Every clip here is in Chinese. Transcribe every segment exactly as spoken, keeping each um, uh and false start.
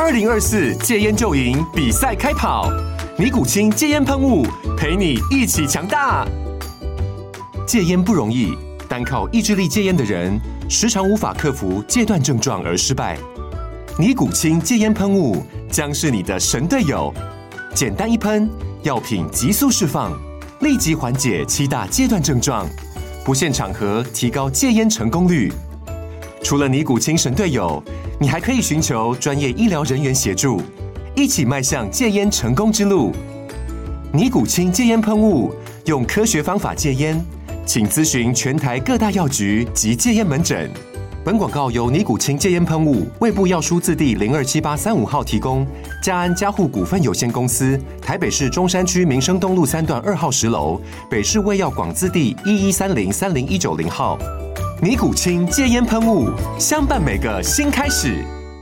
二零二四戒烟就赢比赛开跑，尼古清戒烟喷雾陪你一起强大。戒烟不容易，单靠意志力戒烟的人，时常无法克服戒断症状而失败。尼古清戒烟喷雾将是你的神队友，简单一喷，药品急速释放，立即缓解七大戒断症状，不限场合提高戒烟成功率。除了尼古清神队友，你还可以寻求专业医疗人员协助，一起迈向戒烟成功之路。尼古清戒烟喷雾，用科学方法戒烟，请咨询全台各大药局及戒烟门诊。本广告由尼古清戒烟喷雾、卫部药书字第零二七八三五号提供，嘉安嘉护股份有限公司，台北市中山区民生东路三段二号十楼，北市卫药广字第一一三零三零一九零号。尼古清戒烟喷雾，相伴每个新开始。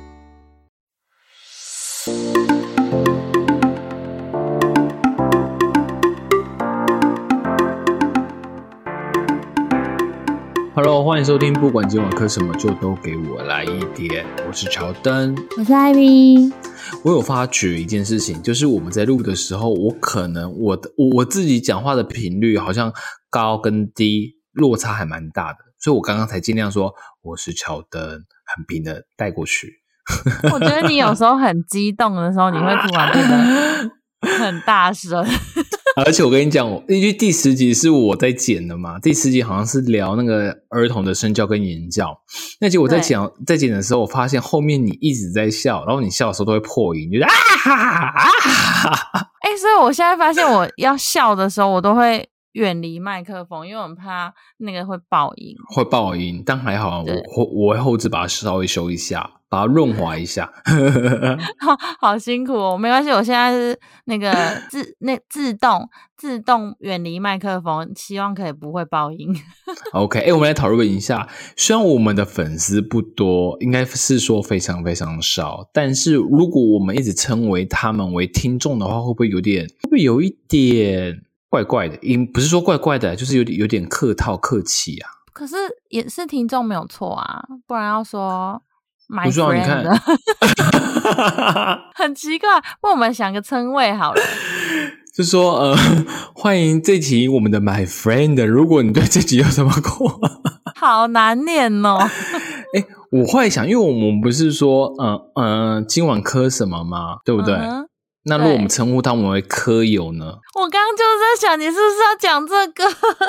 Hello， 欢迎收听，不管今晚磕什么，就都给我来一点。我是乔登， 我是艾米。 我有发觉一件事情，就是我们在录的时候，我可能我的我自己讲话的频率好像高跟低落差还蛮大的，所以我刚刚才尽量说我是乔登，很平的带过去。 我觉得你有时候很激动的时候，你会突然变得很大声。 而且我跟你讲，因为第十集是我在剪的嘛，第十集好像是聊那个儿童的身教跟言教。那结果我在讲在剪的时候，我发现后面你一直在笑，然后你笑的时候都会破音，就是啊哈哈啊哈哈。 哎，所以我现在发现我要笑的时候，我都会远离麦克风，因为我很怕那个会爆音。 会爆音，但还好，我我会后置把它稍微修一下，把它润滑一下。 好, 好辛苦哦，没关系，我现在是那个自那自动自动远离麦克风，希望可以不会爆音。 OK， 哎、欸，我们来讨论一下，虽然我们的粉丝不多，应该是说非常非常少，但是如果我们一直称为他们为听众的话，会不会有点会不会有一点怪怪的？不是说怪怪的，就是有点有点客套客气啊。 可是也是听众没有错啊，不然要说 my 不是啊， friend 你看很奇怪，不然我们想个称谓好了。 就说呃，欢迎这集我们的 my friend， 如果你对这集有什么过好难念哦。 欸，我会想，因为我们不是说呃呃今晚磕什么吗？对不对？嗯，那如果我们称呼他们为科友呢？ 我刚刚就是在想，你是不是要讲这个？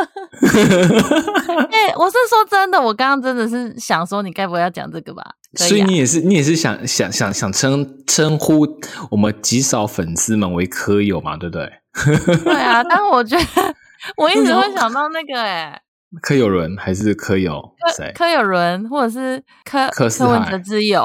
哎、欸，我是说真的，我刚刚真的是想说，你该不会要讲这个吧？啊、 所以你也是，你也是想想想想称称呼我们极少粉丝们为科友嘛，对不对？ 对啊，但我觉得我一直会想到那个哎、欸。 柯有伦还是柯友谁？ 柯有伦或者是柯柯柯文哲之友。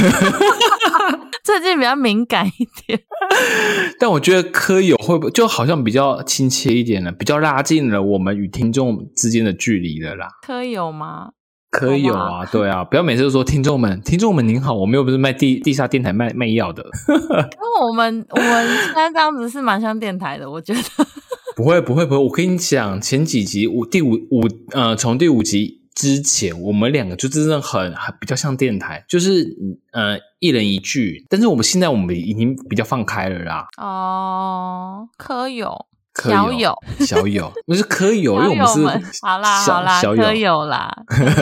最近比较敏感一点。 但我觉得柯友会不会就好像比较亲切一点了，比较拉近了我们与听众之间的距离了啦。 柯友吗？ 柯友啊，对啊，不要每次都说听众们，听众们您好，我们又不是卖地地下电台卖卖药的。 因为我们我们现在这样子是蛮像电台的，我觉得。 不会不会不会，我跟你讲，前几集五第五五呃，从第五集之前，我们两个就真的很很比较像电台，就是呃一人一句。但是我们现在我们已经比较放开了啦。 哦，柯友。 小友，小友，不是柯友，因为我们是好啦好啦，柯友啦。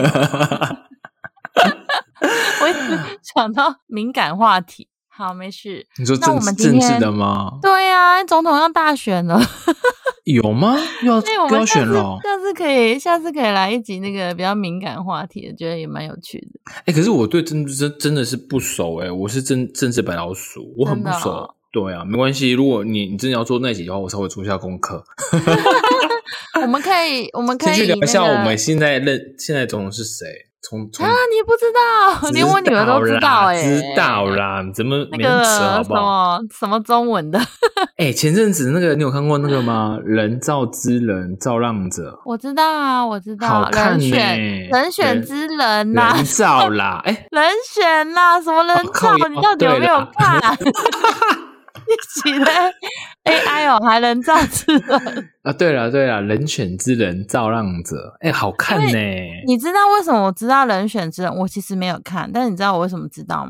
我一直想到敏感话题。好，没事。 你说政政治的吗？ 对啊，总统要大选了。 有吗？要要选了？ 下次可以，下次可以来一集那个比较敏感话题的，觉得也蛮有趣的。 哎、欸，可是我对政治真真的是不熟哎、欸，我是政政治白老鼠，我很不熟。哦、对啊，没关系，如果你你真的要做那集的话，我稍微做一下功课。 我们可以，我们可以、那个、 先去聊一下我们现在认现在总统是谁。从从啊，你不知道，连我女儿都知道哎、欸， 知道啦，怎么没那么扯好不好？ 那个、什么什么中文的？ 哎、欸，前阵子那个你有看过那个吗？人造之人造浪者， 我知道啊，我知道， 好看呢、欸，人选之人呐、啊， 人造啦，哎、欸， 人选啦，什么人造？哦、你到底有没有看？一起的 A I 哦，还人造之人啊！对了对了，人选之人造浪者，哎、欸，好看呢、欸。 你知道为什么我知道人选之人？我其实没有看，但是你知道我为什么知道吗？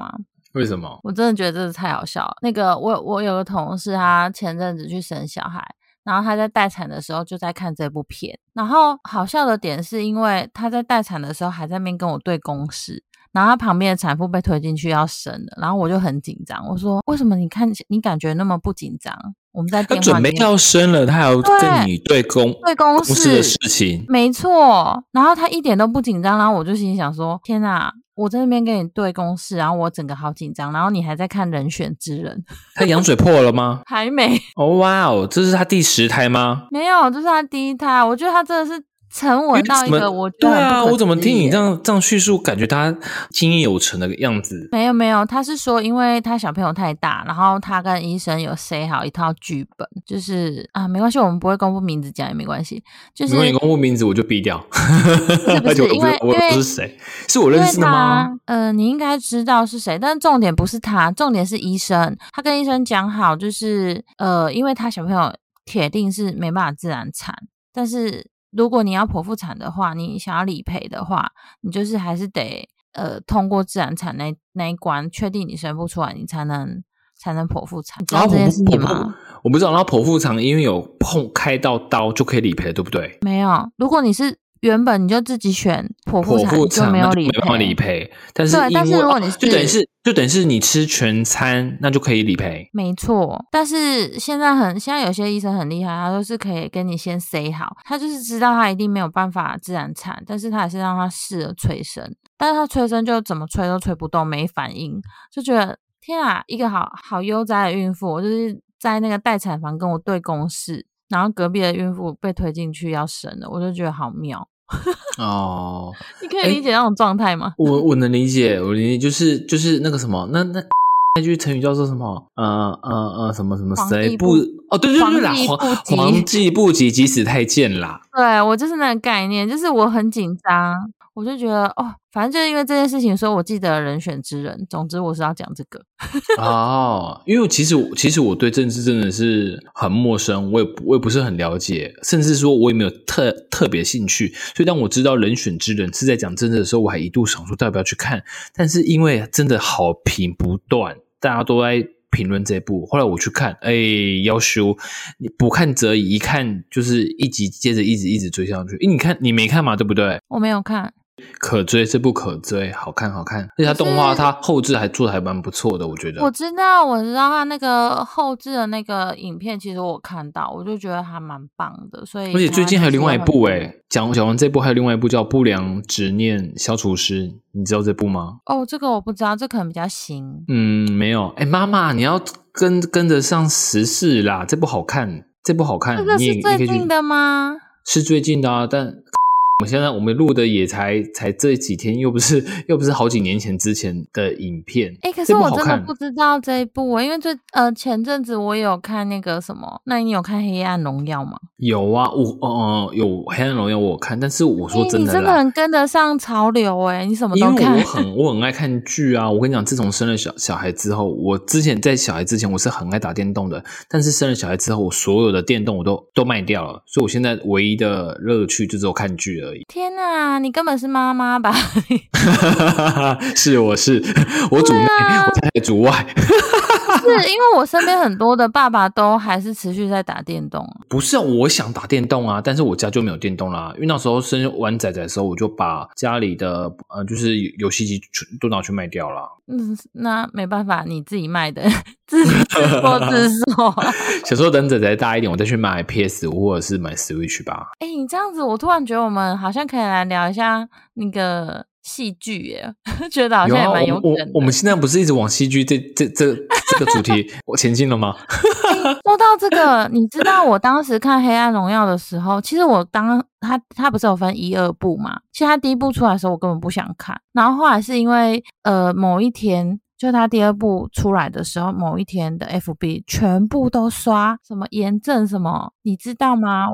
为什么？ 我真的觉得这是太好笑了。那个我我有个同事，他前阵子去生小孩，然后他在待产的时候就在看这部片，然后好笑的点是因为他在待产的时候还在那边跟我对公式，然后他旁边的产妇被推进去要生了，然后我就很紧张，我说为什么你看你感觉那么不紧张？我们在电话他准备要生了，他还要跟你对公对公司的事情， 没错。然后他一点都不紧张，然后我就心里想说，天哪，我在那边跟你对公事，然后我整个好紧张，然后你还在看人选之人。 他羊水破了吗？ 还没。 哦哇哦，这是他第十胎吗？ 没有，这是他第一胎。我觉得他真的是沉稳到一个我觉得对啊， 很不可思议耶。 我怎么听你这样这样叙述，感觉他经验有成的样子？ 没有没有，他是说因为他小朋友太大，然后他跟医生有 say 好一套剧本，就是啊没关系，我们不会公布名字讲也没关系，就是如果你公布名字我就逼掉。 是不是因为我不是谁，是我认识的吗？ 呃，你应该知道是谁，但是重点不是他，重点是医生。他跟医生讲好，就是呃，因为他小朋友铁定是没办法自然产，但是如果你要剖腹产的话，你想要理赔的话，你就是还是得呃通过自然产那那一关，确定你生不出来，你才能才能剖腹产。你知道这件事情吗？ 我不知道。然后剖腹产因为有碰开到刀就可以理赔，对不对？ 没有，如果你是原本你就自己选剖腹产， 剖就没有理赔， 没办法理赔。但是因为但是如果你是、 哦、就等于是就等于是你吃全餐，那就可以理赔。 没错，但是现在很现在有些医生很厉害，他都是可以跟你先 say 好，他就是知道他一定没有办法自然产，但是他还是让他试了催生，但是他催生就怎么催都催不动，没反应，就觉得天啊，一个好好悠哉的孕妇，我就是在那个待产房跟我对公事，然后隔壁的孕妇被推进去要生了，我就觉得好妙。 哦， 你可以理解那种状态吗？ 我我能理解，我理解，就是就是那个什么，那那那句成语叫做什么？呃呃呃，什么什么谁不？哦，对对对啦，皇皇帝不急急死太监啦。 对，我就是那个概念，就是我很紧张，我就觉得哦，反正就是因为这件事情，所以我记得人选之人。总之我是要讲这个。 哦，因为其实其实我对政治真的是很陌生，我也我也不是很了解，甚至说我也没有特特别兴趣。所以当我知道人选之人是在讲政治的时候，我还一度想说要不要去看，但是因为真的好评不断，大家都在评论这部，后来我去看，哎，要修，你不看则已，一看就是一集接着一直一直追上去。诶，你看你没看嘛，对不对？ 我没有看。 可追，这部可追，好看好看，而且它动画它后制还做的还蛮不错的，我觉得。 我知道我知道它那个后制的那个影片，其实我看到，我就觉得还蛮棒的，所以。 而且最近还有另外一部诶，讲讲完这部还有另外一部叫《不良执念消除师》，你知道这部吗？ 哦，这个我不知道，这可能比较新。 嗯，没有。哎，妈妈，你要跟跟得上时事啦，这部好看，这部好看。 这个是最近的吗？ 是最近的啊，但。我们现在我们录的也才才这几天，又不是又不是好几年前之前的影片。 哎、欸，可是我真的不知道这一部，因为最呃前阵子我有看那个什么，那你有看《黑暗荣耀》吗？ 有啊，我呃有《黑暗荣耀》我有看，但是我说真的啦， 欸、你真的很跟得上潮流哎、欸，你什么都看。 因为我很我很爱看剧啊，我跟你讲，自从生了小小孩之后，我之前在小孩之前我是很爱打电动的，但是生了小孩之后，我所有的电动我都都卖掉了，所以我现在唯一的乐趣就只有看剧而已。 天哪，你根本是妈妈吧？ 是，我是我主内，啊、我在主外。 是因为我身边很多的爸爸都还是持续在打电动。 不是啊，我想打电动啊，但是我家就没有电动啦。因为那时候生完仔仔的时候，我就把家里的呃就是游戏机都拿去卖掉了。 嗯，那没办法，你自己卖的，自自作自受。 想说等仔仔大一点，我再去买 P S 五或者是买 Switch 吧。 哎、欸，你这样子，我突然觉得我们好像可以来聊一下那个戏剧耶，觉得好像也蛮有梗的。 有啊、我, 我, 我们现在不是一直往戏剧这这这这个主题我前进了吗？ 说到这个，你知道我当时看《黑暗荣耀》的时候，其实我当他他不是有分一二部嘛？其实他第一部出来的时候，我根本不想看，然后后来是因为呃某一天。就他第二部出来的时候，某一天的 F B 全部都刷什么炎症什么，你知道吗？我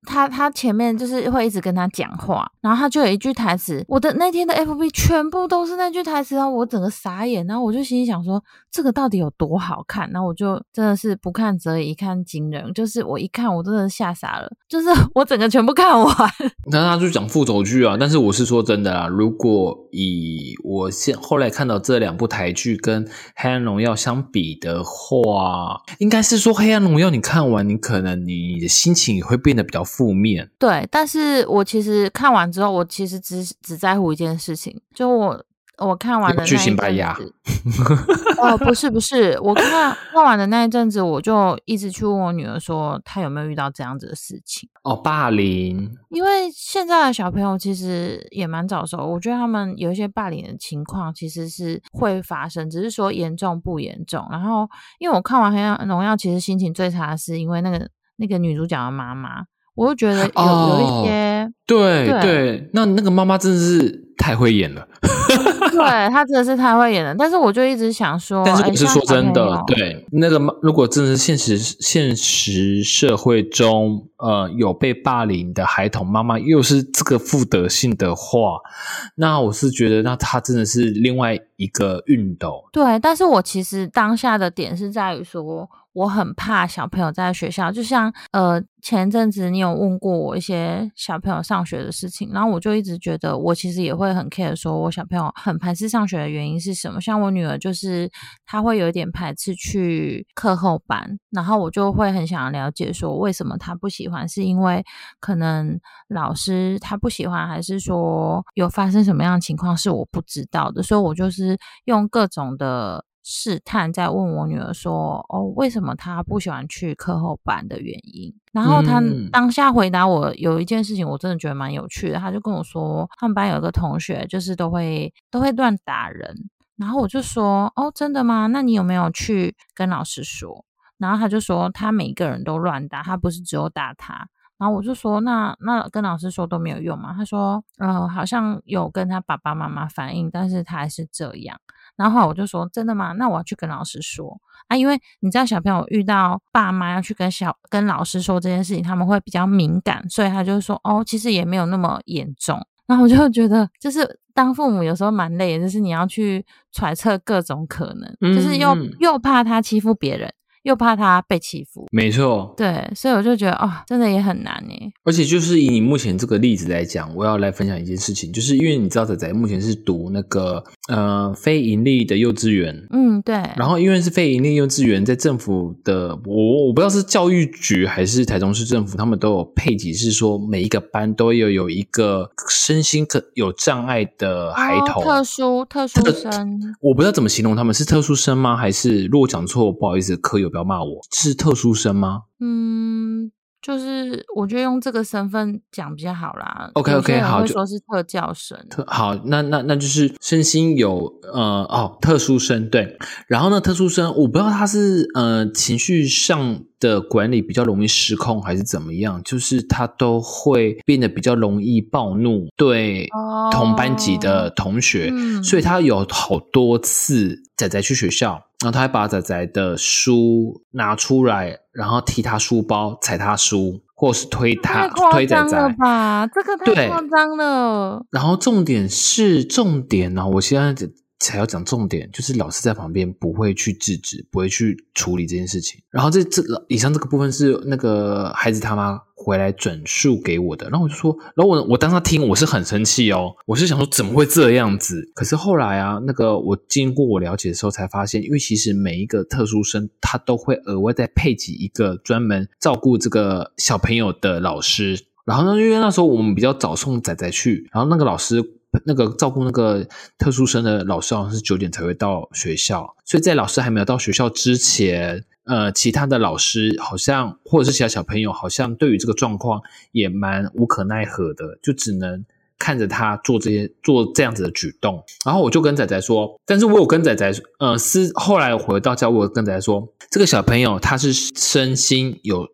他他前面就是会一直跟他讲话，然后他就有一句台词，我的那天的 F B 全部都是那句台词，然后我整个傻眼，然后我就心里想说这个到底有多好看，然后我就真的是不看则已，一看惊人，就是我一看我真的吓傻了，就是我整个全部看完。 那他就讲复仇剧啊，但是我是说真的啦，如果以我现后来看到这两部台剧跟黑暗荣耀相比的话，应该是说黑暗荣耀你看完你可能你的心情也会变得比较负面。 对，但是我其实看完之后，我其实只只在乎一件事情，就我我看完的那一阵子， 巨型白牙哦，不是不是，我看看完的那一阵子，我就一直去问我女儿说，她有没有遇到这样子的事情。 哦，霸凌， 因为现在的小朋友其实也蛮早熟，我觉得他们有一些霸凌的情况其实是会发生，只是说严重不严重。然后，因为我看完《黑暗荣耀》，其实心情最差的是因为那个那个女主角的妈妈，我就觉得有、哦、有一些， 对对, 对，那那个妈妈真的是太会演了。 对，她真的是太会演了，但是我就一直想说， 但是我是说真的，对那个如果真的是现实现实社会中，呃，有被霸凌的孩童妈妈又是这个副德性的话，那我是觉得，那她真的是另外一个熨斗。 对，但是我其实当下的点是在于说，我很怕小朋友在学校，就像呃前阵子你有问过我一些小朋友上学的事情，然后我就一直觉得我其实也会很 care 说我小朋友很排斥上学的原因是什么。像我女儿就是她会有一点排斥去课后班，然后我就会很想要了解说为什么她不喜欢，是因为可能老师她不喜欢，还是说有发生什么样的情况是我不知道的，所以我就是用各种的试探在问我女儿说，哦，为什么她不喜欢去课后班的原因。然后她当下回答我有一件事情我真的觉得蛮有趣的，她就跟我说他们班有一个同学就是都会都会乱打人，然后我就说，哦，真的吗？那你有没有去跟老师说？然后她就说他每个人都乱打，他不是只有打他。然后我就说那那跟老师说都没有用吗？他说呃，好像有跟他爸爸妈妈反映，但是他还是这样。然后后来我就说真的吗？那我要去跟老师说啊，因为你知道小朋友遇到爸妈要去跟小跟老师说这件事情，他们会比较敏感，所以他就说哦，其实也没有那么严重。然后我就觉得就是当父母有时候蛮累的，就是你要去揣测各种可能，嗯、就是又又怕他欺负别人，又怕他被欺负。 没错， 对，所以我就觉得哦，真的也很难耶。 而且就是以你目前这个例子来讲，我要来分享一件事情，就是因为你知道仔仔目前是读那个呃非盈利的幼稚园， 嗯，对。 然后因为是非盈利幼稚园，在政府的我我不知道是教育局还是台中市政府，他们都有配给，是说每一个班都有有一个身心可有障碍的孩童， 哦、特殊特殊生， 我不知道怎么形容他们，是特殊生吗？还是如果讲错不好意思，科友不要骂我，是特殊生吗？ 嗯，就是我觉得用这个身份讲比较好啦。 OK OK 好， 会说是特教生。 好，那那那就是身心有呃哦特殊生对，然后呢特殊生我不知道他是呃情绪上的管理比较容易失控还是怎么样，就是他都会变得比较容易暴怒对同班级的同学，哦嗯、所以他有好多次仔仔去学校。然后他还把仔仔的书拿出来，然后踢他书包，踩他书，或是推他推仔仔。太夸张了吧？这个太夸张了。 然后重点是重点呢、啊，我现在才要讲重点，就是老师在旁边不会去制止，不会去处理这件事情。然后这这以上这个部分是那个孩子他妈回来转述给我的，然后我就说，然后我我当时听我是很生气哦，我是想说怎么会这样子？可是后来啊，那个我经过我了解的时候才发现，因为其实每一个特殊生他都会额外再配给一个专门照顾这个小朋友的老师。然后呢，因为那时候我们比较早送仔仔去，然后那个老师那个照顾那个特殊生的老师好像是九点才会到学校，所以在老师还没有到学校之前，呃，其他的老师好像或者是其他小朋友好像对于这个状况也蛮无可奈何的，就只能看着他做这些做这样子的举动。然后我就跟仔仔说，但是我有跟仔仔呃私后来回到家，我有跟仔仔说，这个小朋友他是身心有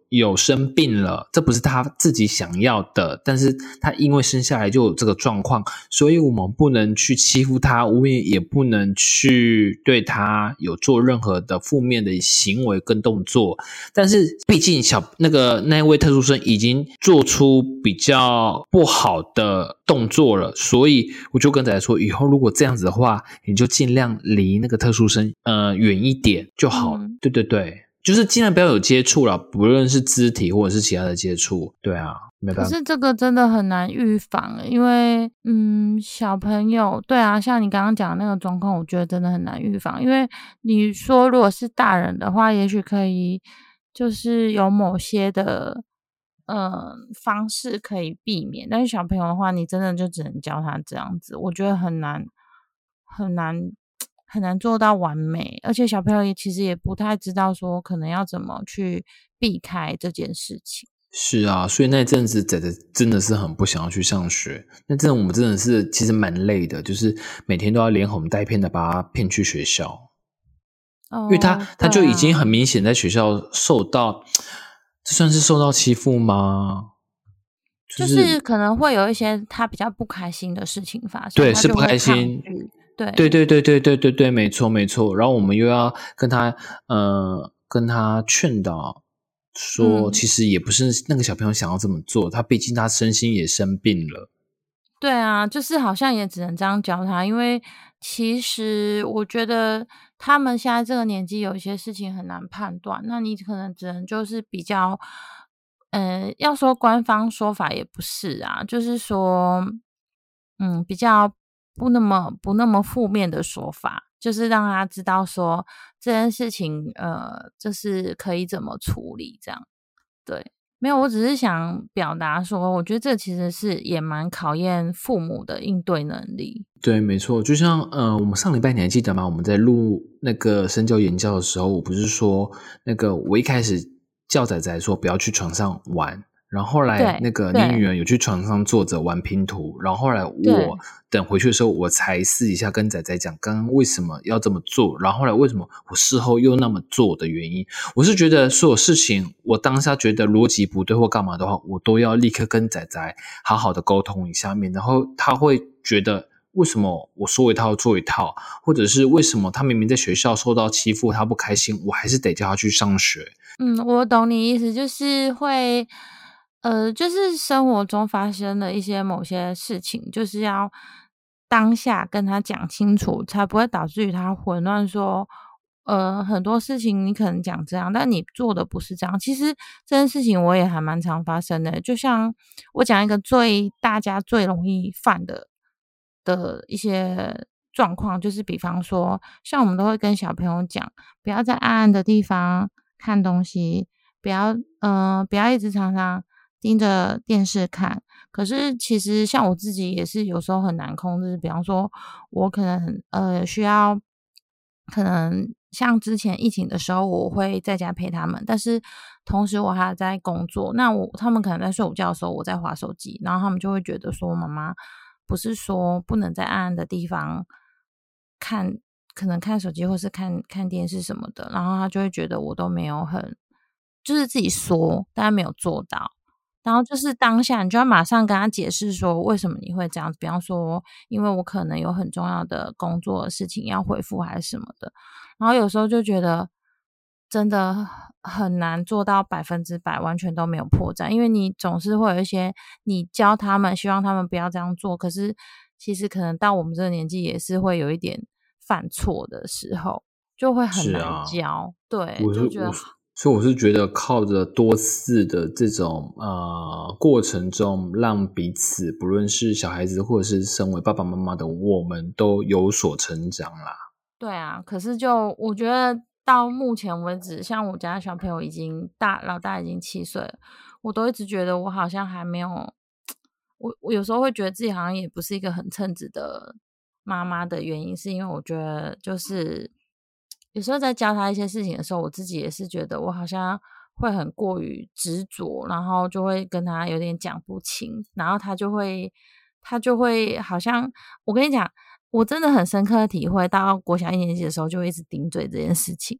有生病了，这不是他自己想要的，但是他因为生下来就有这个状况，所以我们不能去欺负他，我们也不能去对他有做任何的负面的行为跟动作。但是毕竟小那个那位特殊生已经做出比较不好的动作了，所以我就跟仔仔说，以后如果这样子的话，你就尽量离那个特殊生呃远一点就好。嗯、对对对。就是尽量不要有接触啦，不论是肢体或者是其他的接触。对啊，没办法。 可是这个真的很难预防，因为嗯，小朋友对啊，像你刚刚讲的那个状况，我觉得真的很难预防。因为你说如果是大人的话，也许可以就是有某些的呃方式可以避免，但是小朋友的话，你真的就只能教他这样子，我觉得很难很难。很难做到完美，而且小朋友也其实也不太知道说可能要怎么去避开这件事情。 是啊，所以那阵子仔仔真的是很不想要去上学，那阵我们真的是其实蛮累的，就是每天都要连哄带骗的把他骗去学校。哦，因为他他就已经很明显在学校受到，这算是受到欺负吗？ 就是、就是可能会有一些他比较不开心的事情发生， 对，是不开心。 对对对对对对对对，没错没错。然后我们又要跟他呃跟他劝导说，其实也不是那个小朋友想要这么做，他毕竟他身心也生病了。 对啊，就是好像也只能这样教他，因为其实我觉得他们现在这个年纪有一些事情很难判断，那你可能只能就是比较呃要说官方说法也不是啊，就是说嗯比较不那么不那么负面的说法，就是让他知道说这件事情呃就是可以怎么处理这样。对，没有，我只是想表达说我觉得这其实是也蛮考验父母的应对能力。 对，没错，就像呃我们上礼拜你还记得吗？我们在录那个身教言教的时候，我不是说那个我一开始叫仔仔说不要去床上玩，然后后来那个你女儿有去床上坐着玩拼图，然后后来我等回去的时候，我才私底下跟仔仔讲刚刚为什么要这么做，然后后来为什么我事后又那么做的原因。我是觉得所有事情我当下觉得逻辑不对或干嘛的话，我都要立刻跟仔仔好好的沟通一下面，然后他会觉得为什么我说一套做一套，或者是为什么他明明在学校受到欺负他不开心，我还是得叫他去上学。 嗯，我懂你意思，就是会呃，就是生活中发生的一些某些事情，就是要当下跟他讲清楚，才不会导致于他混乱说呃，很多事情你可能讲这样，但你做的不是这样。其实这件事情我也还蛮常发生的，就像我讲一个最大家最容易犯的的一些状况，就是比方说像我们都会跟小朋友讲，不要在暗暗的地方看东西，不要呃不要一直常常盯着电视看。可是其实像我自己也是有时候很难控制，比方说我可能呃需要可能像之前疫情的时候我会在家陪他们，但是同时我还在工作，那我他们可能在睡午觉的时候我在滑手机，然后他们就会觉得说妈妈不是说不能在暗暗的地方看，可能看手机或是看看电视什么的，然后他就会觉得我都没有很就是自己说但没有做到，然后就是当下你就要马上跟他解释说为什么你会这样子，比方说因为我可能有很重要的工作的事情要回复还是什么的，然后有时候就觉得真的很难做到百分之百完全都没有破绽，因为你总是会有一些你教他们希望他们不要这样做，可是其实可能到我们这个年纪也是会有一点犯错的时候，就会很难教。啊、对，就觉得所以我是觉得靠着多次的这种呃过程中，让彼此不论是小孩子或者是身为爸爸妈妈的我们都有所成长啦。 对啊，可是就我觉得到目前为止，像我家的小朋友已经大，老大已经七岁了，我都一直觉得我好像还没有，我我有时候会觉得自己好像也不是一个很称职的妈妈的原因，是因为我觉得就是有时候在教他一些事情的时候，我自己也是觉得我好像会很过于执着，然后就会跟他有点讲不清，然后他就会他就会好像我跟你讲，我真的很深刻的体会到国小一年级的时候就会一直顶嘴这件事情，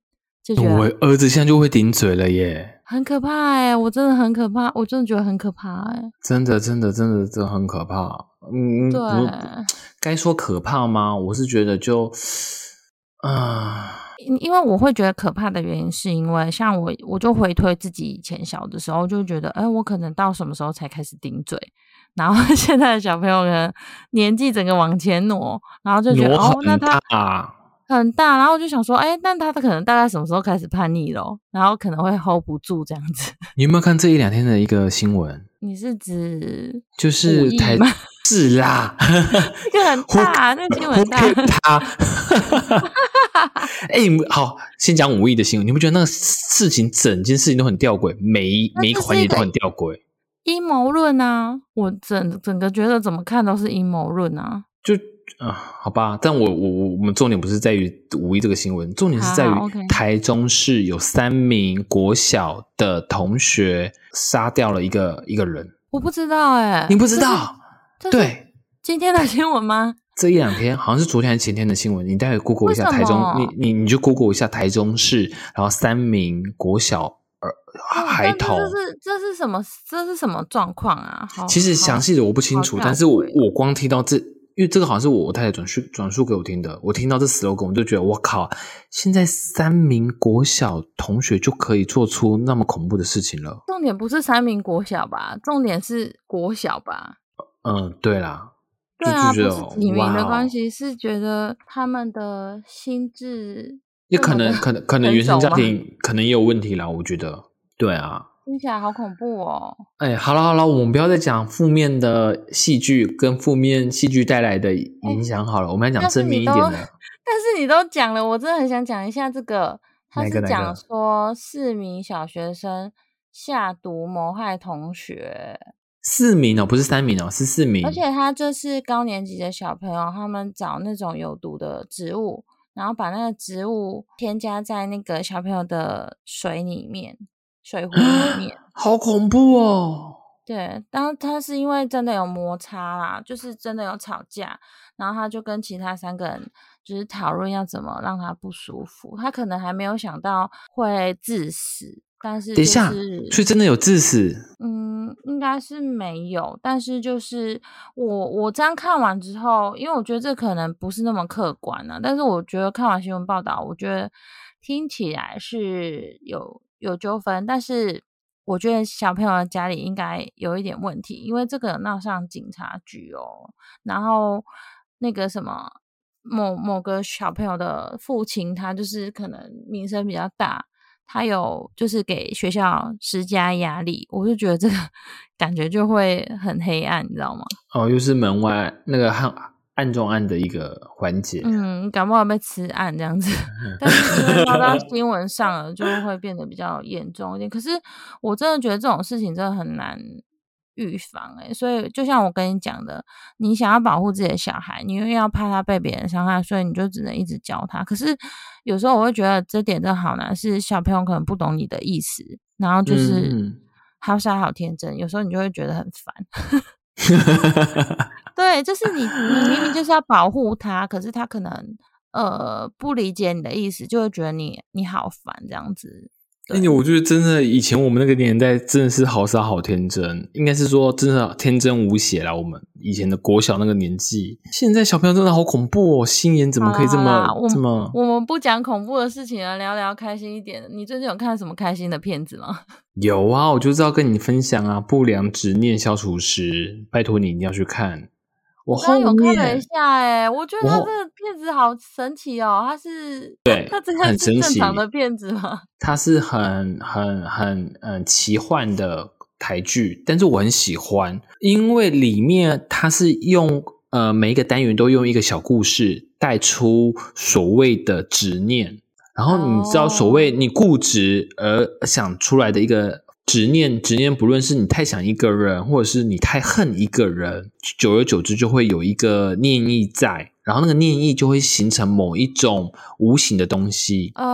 就觉得我儿子现在就会顶嘴了耶， 很可怕哎、欸，我真的很可怕，我真的觉得很可怕哎、欸， 真的真的真的真的很可怕。嗯， 对， 该说可怕吗？我是觉得就啊。 因为我会觉得可怕的原因是因为像我我就回推自己以前小的时候就觉得哎，我可能到什么时候才开始顶嘴，然后现在的小朋友呢年纪整个往前挪，然后就觉得哦那他很大，然后就想说哎，那他可能大概什么时候开始叛逆咯，然后可能会 hold 不住这样子。 你有没有看这一两天的一个新闻？ 你是指就是台是啦， 这个很大，那个新闻很大。 他，哎、欸，好，先讲五亿的新闻，你不觉得那个事情整件事情都很吊诡，每一每一个环节都很吊诡？ 阴谋论啊，我整整个觉得怎么看都是阴谋论啊。 就啊，好吧，但我我我们重点不是在于五亿这个新闻，重点是在于台中市有三名国小的同学杀掉了一个一个人。 我不知道哎、欸， 你不知道？对， 今天的新闻吗？ 这一两天好像是昨天还是前天的新闻，你待会 Google 一下台中，你你你就 Google 一下台中市，然后三名国小儿孩童， 这是这是什么？这是什么状况啊？ 其实详细的我不清楚，但是我我光听到这，因为这个好像是我我太太转述转述给我听的，我听到这 slogan 我就觉得我靠，现在三名国小同学就可以做出那么恐怖的事情了。 重点不是三名国小吧？重点是国小吧？ 嗯，对啦。 对啊， 就就不是几名的关系，是觉得他们的心智也可能可能可能原生家庭可能也有问题啦，我觉得。对啊， 听起来好恐怖哦。 哎，好了好了，我们不要再讲负面的戏剧跟负面戏剧带来的影响好了，欸、我们来讲正面一点的。 但是你都讲了，我真的很想讲一下这个。他是讲说四名小学生下毒谋害同学。 四名哦，不是三名哦，是四名。 而且他这是高年级的小朋友，他们找那种有毒的植物，然后把那个植物添加在那个小朋友的水里面，水壶里面， 好恐怖哦！ 对，然后他是因为真的有摩擦啦，就是真的有吵架，然后他就跟其他三个人就是讨论要怎么让他不舒服，他可能还没有想到会致死。但是、就是、 等一下，所以真的有致死？ 嗯，应该是没有。但是就是我我这样看完之后，因为我觉得这可能不是那么客观啊，但是我觉得看完新闻报道，我觉得听起来是有有纠纷，但是我觉得小朋友的家里应该有一点问题，因为这个闹上警察局哦，然后那个什么某某个小朋友的父亲，他就是可能名声比较大。他有就是给学校施加压力，我就觉得这个感觉就会很黑暗，你知道吗？ 哦，又是门外那个暗暗中暗的一个环节。 嗯，感冒被吃暗这样子，但是因为报到新闻上了，就会变得比较严重一点。可是我真的觉得这种事情真的很难预防欸，所以就像我跟你讲的，你想要保护自己的小孩，你又要怕他被别人伤害，所以你就只能一直教他。可是有时候我会觉得这点真的好难，是小朋友可能不懂你的意思，然后就是好傻好天真，有时候你就会觉得很烦。对，就是你你明明就是要保护他，可是他可能呃不理解你的意思，就会觉得你你好烦这样子。 哎、欸，我觉得真的以前我们那个年代真的是好傻好天真，应该是说真的天真无邪啦。我们以前的国小那个年纪，现在小朋友真的好恐怖哦，心眼怎么可以这么这么？ 我们不讲恐怖的事情了，聊聊开心一点的。你最近有看什么开心的片子吗？ 有啊，我就是要跟你分享啊，《不良执念消除师》，拜托你一定要去看。我刚刚有看了一下、欸，哎，我觉得他这个片子好神奇哦，他是对， 他这个是正常的片子吗？ 它是很很很嗯奇幻的台剧，但是我很喜欢，因为里面它是用呃每一个单元都用一个小故事带出所谓的执念，然后你知道所谓你固执而想出来的一个。执念，执念，不论是你太想一个人，或者是你太恨一个人，久而久之就会有一个念意在，然后那个念意就会形成某一种无形的东西。 哦，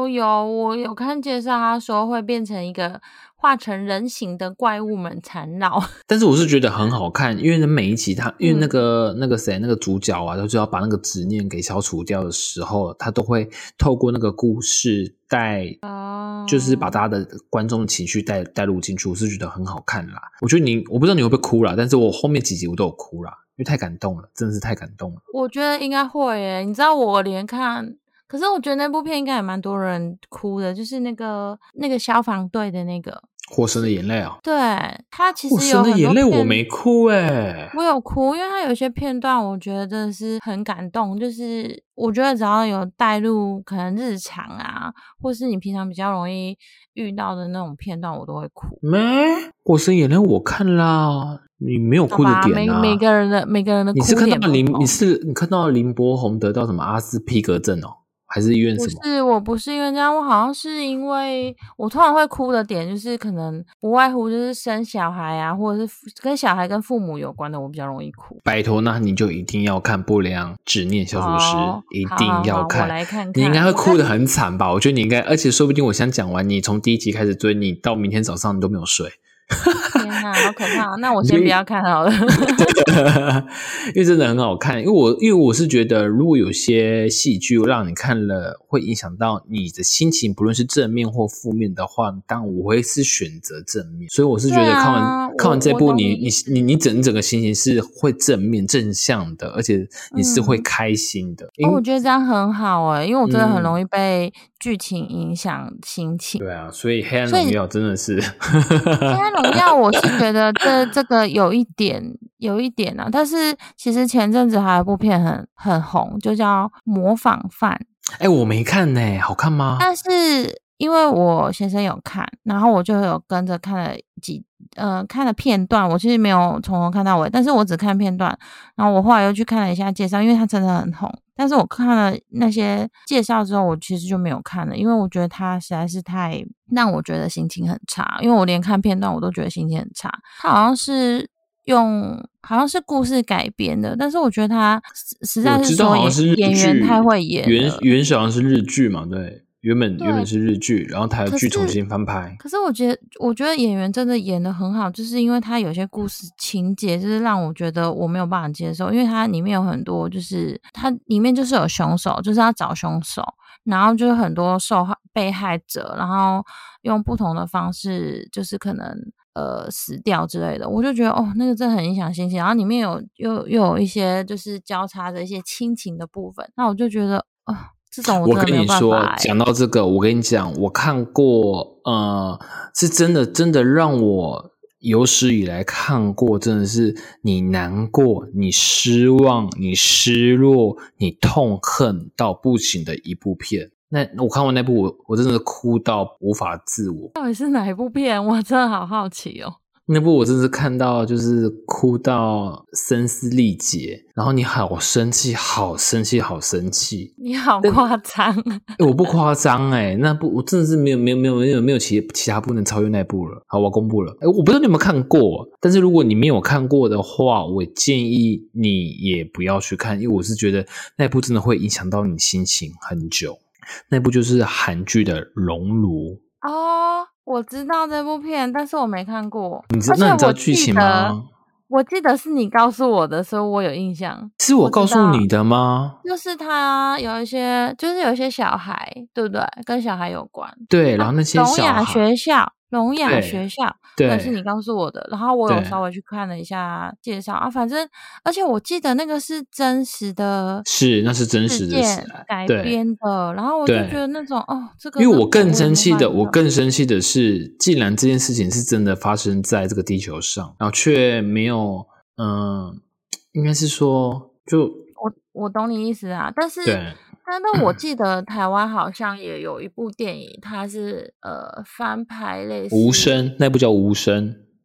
有有，我有看介绍，他说会变成一个化成人形的怪物们缠绕。 但是我是觉得很好看，因为每一集他，因为那个、嗯、那个谁，那个主角啊，他就要把那个执念给消除掉的时候，他都会透过那个故事带，哦、就是把大家的观众的情绪带带入进去，我是觉得很好看啦。我觉得你，我不知道你会不会哭啦，但是我后面几集我都有哭啦，因为太感动了，真的是太感动了。 我觉得应该会耶，你知道我连看。可是我觉得那部片应该也蛮多人哭的，就是那个那个消防队的那个火神的眼泪啊， 对，他其实有火神的眼泪我没哭欸， 我有哭，因为他有些片段我觉得真的是很感动，就是我觉得只要有带入可能日常啊，或是你平常比较容易遇到的那种片段，我都会哭。 没，火神眼泪我看啦，你没有哭的点啊， 每每个人的每个人的哭点不同。 你是看到林，你是你看到林柏宏得到什么阿斯皮格症哦？还是医院什么？ 不是，我不是因为这样，我好像是因为我通常会哭的点就是可能不外乎就是生小孩啊，或者是跟小孩跟父母有关的，我比较容易哭。 拜托，那你就一定要看《不良执念消除师》， 哦， 一定要看。 好好好，我来看看。 你应该会哭得很惨吧？我觉得你应该，而且说不定我想讲完，你从第一集开始追，你到明天早上你都没有睡。 天哪，好可怕！那我先不要看好了。 因为真的很好看，因为我因为我是觉得，如果有些戏剧让你看了会影响到你的心情，不论是正面或负面的话，当然我会是选择正面。所以我是觉得看完、啊、看完这部你，你你你你整整个心情是会正面正向的，而且你是会开心的。 嗯、哦，我觉得这样很好诶，因为我真的很容易被剧情影响心情。 对啊，所以《黑暗荣耀》真的是黑暗荣耀，我是觉得这这个有一点有一点啊，但是其实前阵子还有一部片很很红，就叫《模仿犯》。 哎、欸，我没看呢、欸，好看吗？ 但是因为我先生有看，然后我就有跟着看了几呃看了片段，我其实没有从头看到尾，但是我只看片段，然后我后来又去看了一下介绍，因为它真的很红。但是我看了那些介绍之后，我其实就没有看了，因为我觉得它实在是太让我觉得心情很差，因为我连看片段我都觉得心情很差。它好像是用好像是故事改编的，但是我觉得它实在是说演员太会演了， 原原始好像是日剧嘛，对。原本原本是日剧，然后台剧重新翻拍。 可是我觉得，我觉得演员真的演得很好，就是因为他有些故事情节，就是让我觉得我没有办法接受，因为它里面有很多，就是它里面就是有凶手，就是要找凶手，然后就是很多受害被害者，然后用不同的方式，就是可能呃死掉之类的，我就觉得哦，那个真的很影响心情。然后里面有又又有一些就是交叉的一些亲情的部分，那我就觉得啊。呃这种 我, 我跟你说，讲到这个，我跟你讲，我看过，呃，是真的，真的让我有史以来看过，真的是你难过、你失望、你失落、你痛恨到不行的一部片。那我看完那部，我我真的哭到无法自我。 到底是哪一部片？我真的好好奇哦。 那部我真是看到就是哭到声嘶力竭，然后你好生气好生气好生气， 你好夸张、 欸、我不夸张哎，那部我真的是没有没有没有没有没有其其他部能超越那部了。好，我公布了，欸、我不知道你有没有看过，但是如果你没有看过的话，我建议你也不要去看，因为我是觉得那部真的会影响到你心情很久。那部就是韩剧的《熔炉》 哦，我知道这部片，但是我没看过。 你知那你知道剧情吗？ 我记得是你告诉我的，所以我有印象。 是我告诉你的吗？ 就是他有一些，就是有一些小孩，对不对？跟小孩有关。 对，然后那些小孩， 聋哑学校，聋哑学校， 对， 那是你告诉我的。然后我有稍微去看了一下介绍啊，反正而且我记得那个是真实的， 是那是真实的改编的。然后我就觉得那种哦，这个因为我更生气的，我更生气的是，既然这件事情是真的发生在这个地球上，然后却没有，嗯、呃，应该是说，就我我懂你意思啊，但是。 对。 但是我记得台湾好像也有一部电影，它是呃翻拍类似无声，那部叫无声。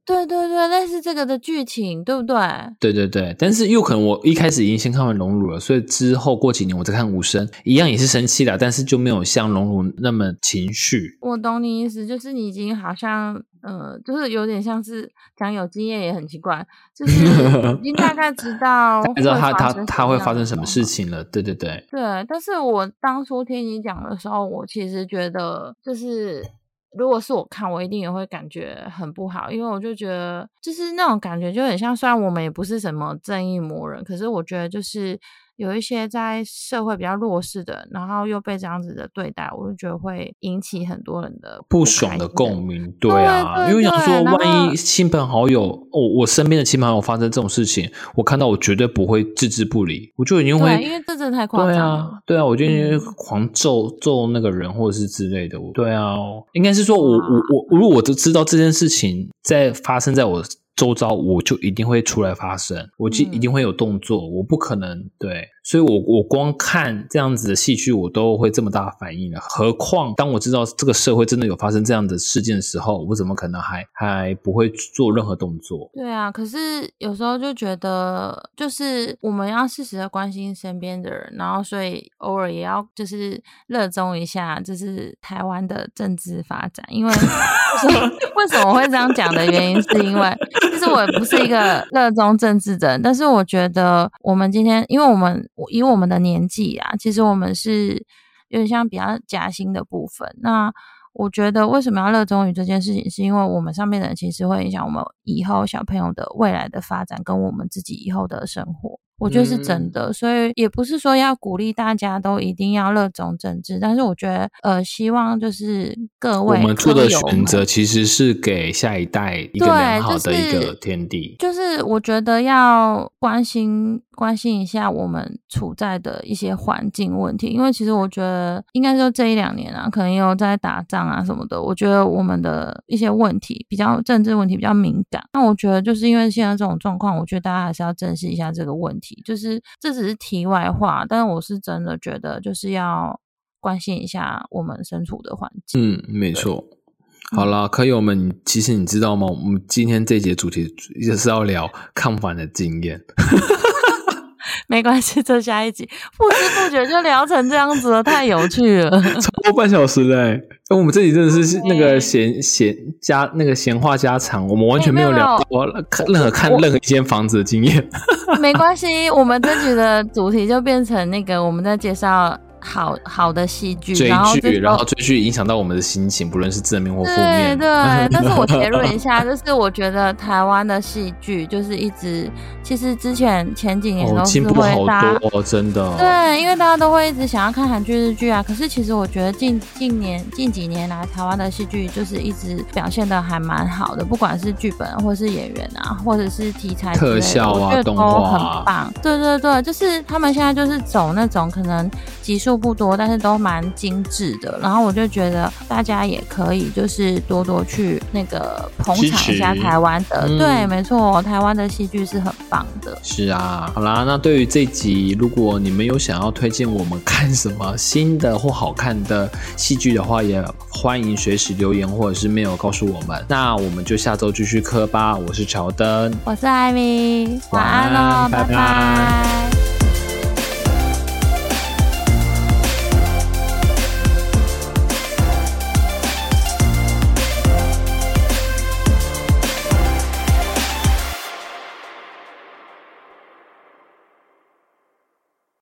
对对对，类似这个的剧情，对不对？ 对对对，但是又可能我一开始已经先看完荣辱了，所以之后过几年我再看无声，一样也是生气啦，但是就没有像荣辱那么情绪。 我懂你意思，就是你已经好像呃，就是有点像是讲有经验也很奇怪，就是已经大概知道大概知道他他他会发生生什么事情了。对对对对，但是我当初听你讲的时候，我其实觉得就是如果是我看，我一定也会感觉很不好，因为我就觉得就是那种感觉就很像，虽然我们也不是什么正义魔人，可是我觉得就是有一些在社会比较弱势的，然后又被这样子的对待，我就觉得会引起很多人的不爽的共鸣。对啊， 对对对， 因为想说万一亲朋好友哦，我身边的亲朋好友发生这种事情，我看到我绝对不会置之不理，我就已经会， 对，因为这真的太夸张了。 对啊，对啊，我就因为狂揍、嗯、揍那个人或者是之类的。对啊，应该是说我我我如果我都知道这件事情在发生在我周遭，我就一定会出来发声，我就一定会有动作，嗯、我不可能对，所以我我光看这样子的戏剧，我都会这么大的反应了，何况当我知道这个社会真的有发生这样的事件的时候，我怎么可能还还不会做任何动作？ 对啊，可是有时候就觉得，就是我们要适时的关心身边的人，然后所以偶尔也要就是热衷一下，就是台湾的政治发展，因为为什么会这样讲的原因，是因为其实我也不是一个热衷政治的人，但是我觉得我们今天，因为我们以我们的年纪啊，其实我们是有点像比较夹心的部分。那我觉得为什么要热衷于这件事情，是因为我们上面的人其实会影响我们以后小朋友的未来的发展，跟我们自己以后的生活。我觉得是真的、嗯、所以也不是说要鼓励大家都一定要热衷政治，但是我觉得呃，希望就是各位我们做的选择其实是给下一代一个良好的一个天地、 就是、就是我觉得要关心关心一下我们处在的一些环境问题，因为其实我觉得应该说这一两年啊，可能也有在打仗啊什么的，我觉得我们的一些问题比较政治问题比较敏感，那我觉得就是因为现在这种状况，我觉得大家还是要正视一下这个问题，就是这只是题外话，但是我是真的觉得就是要关心一下我们身处的环境。 嗯，没错。好啦，科友们，其实你知道吗？我们今天这节主题就是要聊抗反的经验。 没关系，这下一集不知不觉就聊成这样子了，太有趣了， 超过半小时嘞！我们这集真的是那个闲闲家那个闲话家常，我们完全没有聊过任何看任何一间房子的经验。 没关系，我们这集的主题就变成那个我们在介绍好好的戏剧， 追剧， 然后追剧影响到我们的心情，不论是正面或负面。 对对，但是我结论一下，就是我觉得台湾的戏剧就是一直，其实之前前几年都是会大家、 哦、进步好多、哦，真的。 对，因为大家都会一直想要看韩剧、日剧啊。可是其实我觉得近近年近几年来，台湾的戏剧就是一直表现的还蛮好的，不管是剧本或是演员啊，或者是题材之类的、 特效啊、 我觉得都动画很棒。对对对，就是他们现在就是走那种可能集数不多，但是都蛮精致的，然后我就觉得大家也可以就是多多去那个捧场一下台湾的、嗯、对，没错，台湾的戏剧是很棒的。 是啊，好啦，那对于这集如果你们有想要推荐我们看什么新的或好看的戏剧的话，也欢迎随时留言或者是 mail 告诉我们。那我们就下周继续磕吧。我是乔登， 我是艾米，晚安咯，拜拜。